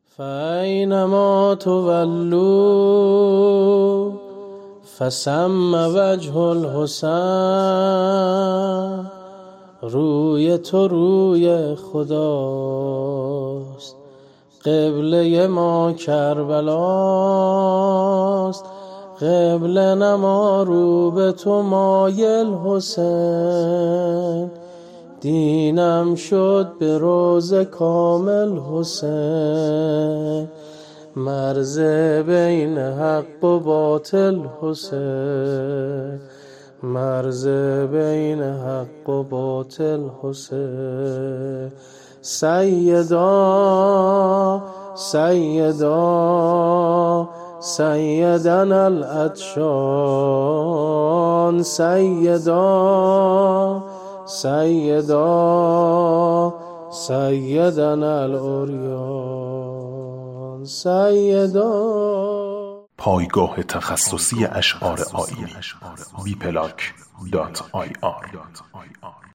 فأینما تولوا فثم وجه الحسین. روی تو روی خداست، قبله ما کربلاست. قبله نما رو به تو مایل حسین. دینم شد به روز کامل حسین. مرز بین حق و باطل حسین. مرز بین حق و باطل حسین. سیدا سیدا سیدنا العطشان. سیدا سیدا سیدنا العریان. سیدا. پایگاه تخصصی اشعار آیینی. bplank.ir